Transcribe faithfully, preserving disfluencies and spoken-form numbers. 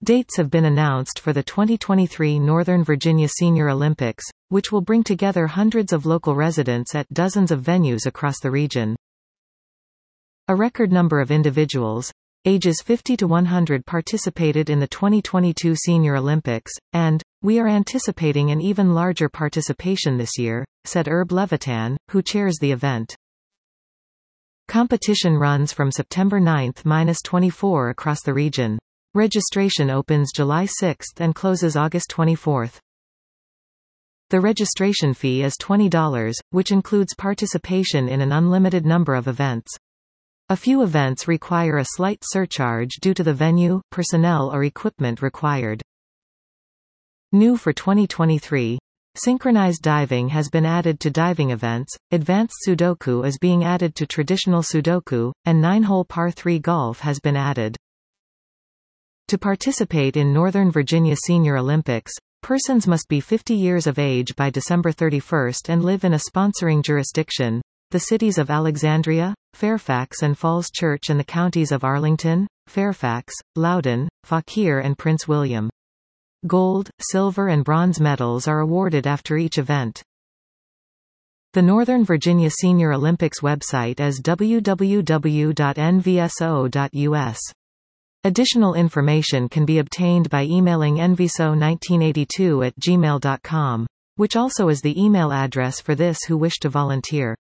Dates have been announced for the twenty twenty-three Northern Virginia Senior Olympics, which will bring together hundreds of local residents at dozens of venues across the region. A record number of individuals, ages fifty to one hundred, participated in the twenty twenty-two Senior Olympics, and, "We are anticipating an even larger participation this year," said Herb Levitan, who chairs the event. Competition runs from September ninth to twenty-fourth across the region. Registration opens July sixth and closes August twenty-fourth. The registration fee is twenty dollars, which includes participation in an unlimited number of events. A few events require a slight surcharge due to the venue, personnel or equipment required. New for twenty twenty-three. Synchronized diving has been added to diving events, advanced Sudoku is being added to traditional Sudoku, and nine-hole par three golf has been added. To participate in Northern Virginia Senior Olympics, persons must be fifty years of age by December thirty-first and live in a sponsoring jurisdiction, the cities of Alexandria, Fairfax and Falls Church, and the counties of Arlington, Fairfax, Loudoun, Fauquier and Prince William. Gold, silver and bronze medals are awarded after each event. The Northern Virginia Senior Olympics website is w w w dot n v s o dot u s. Additional information can be obtained by emailing n v s o nineteen eighty-two at gmail dot com, which also is the email address for this who wish to volunteer.